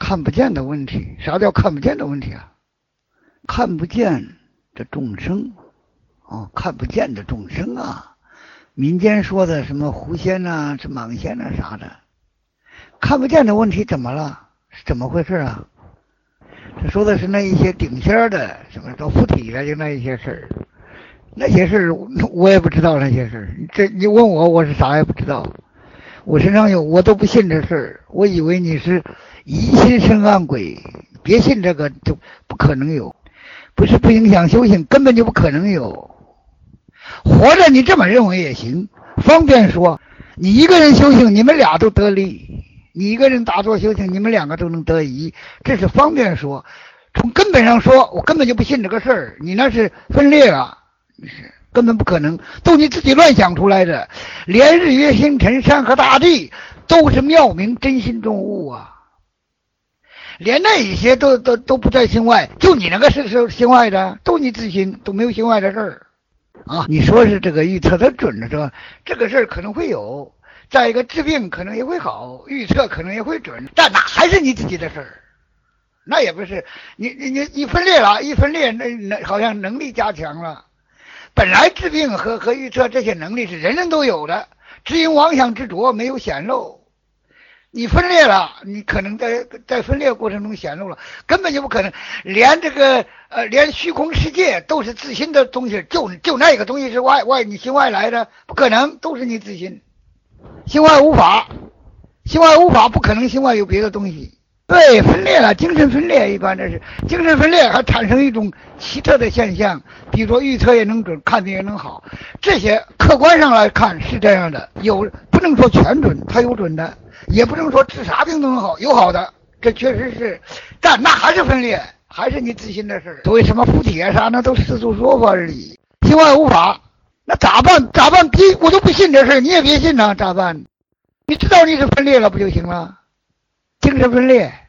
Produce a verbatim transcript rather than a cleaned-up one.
看不见的问题。啥叫看不见的问题啊？看不见的众生哦，看不见的众生啊，民间说的什么狐仙呐、这蟒仙呐、啥的，看不见的问题怎么了？是怎么回事啊？这说的是那一些顶仙的，什么到附体了，就那一些事儿，那些事儿我也不知道那些事儿。这你问我，我是啥也不知道。我身上有，我都不信这事儿。我以为你是疑心生暗鬼，别信这个，就不可能有。不是不影响修行，根本就不可能有。活着你这么认为也行，方便说。你一个人修行，你们俩都得利；你一个人打坐修行，你们两个都能得益，这是方便说。从根本上说，我根本就不信这个事儿。你那是分裂了，是根本不可能，都你自己乱想出来的。连日月星辰山河大地都是妙明真心中物啊。连那一些都都都不在心外，就你那个是是心外的，都你自心，都没有心外的事儿啊。你说是这个预测的准了是吧？这个事儿可能会有，再一个治病可能也会好，预测可能也会准，但那还是你自己的事儿，那也不是你你你你分裂了，一分裂那那好像能力加强了。本来治病和和预测这些能力是人人都有的，只因妄想执着没有显露。你分裂了，你可能在在分裂过程中显露了，根本就不可能。连这个呃，连虚空世界都是自心的东西，就就那个东西是外外你心外来的，不可能，都是你自心。心外无法，心外无法，不可能心外有别的东西。对，分裂了，精神分裂一般这是精神分裂，还产生一种奇特的现象，比如说预测也能准，看病也能好，这些客观上来看是这样的，有不能说全准，它有准的。也不能说治啥病都能好，有好的，这确实是，但那还是分裂，还是你自信的事。所谓什么附体啊啥，那都世俗说法而已，心外无法。那咋办？咋办？别，我都不信这事，你也别信呐，咋办？你知道你是分裂了不就行了？精神分裂。